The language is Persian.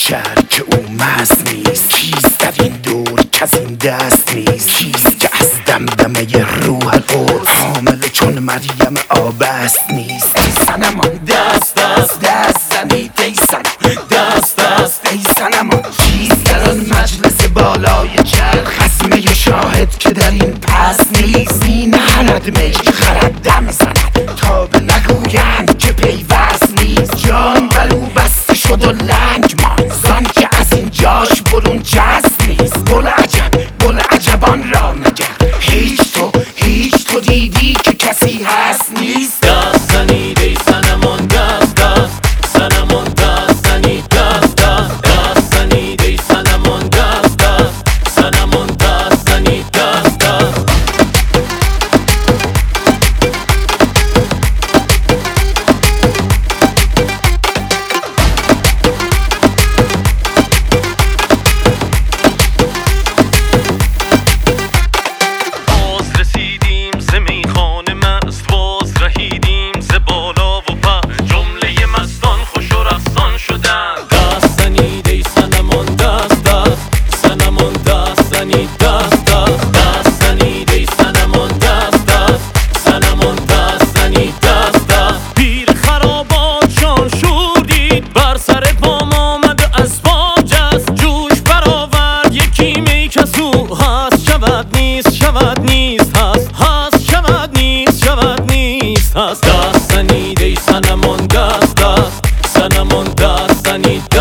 شهر که او مست نیست؟ کیست در این دور کس این دست نیست؟ کیست که از دمدمه روح قدس حامل چون مریم آبست نیست؟ ای صنمان دست دست دست زنید، ای صنم دست دست ای صنمان. کیست در آن مجلس بالای چرخ خصمه شاهد که در این پس نیست؟ می نهرد می خرد دم زند تا به نگویند که پیوست نیست. جان بر او بسته شد و لنگ ماند زان که از این جاش برون جست نیست. بل عجبان را نگر، هیچ تو دیدی که کسی هست نیست؟ دست زنید ای صنمان دست دست، صنمان دست زنید دست دست، دست زنید ای صنمان دست دست، صنمان دست زنید دست دست. دست زنید ای صنمان دست دست، صنمان دست زنید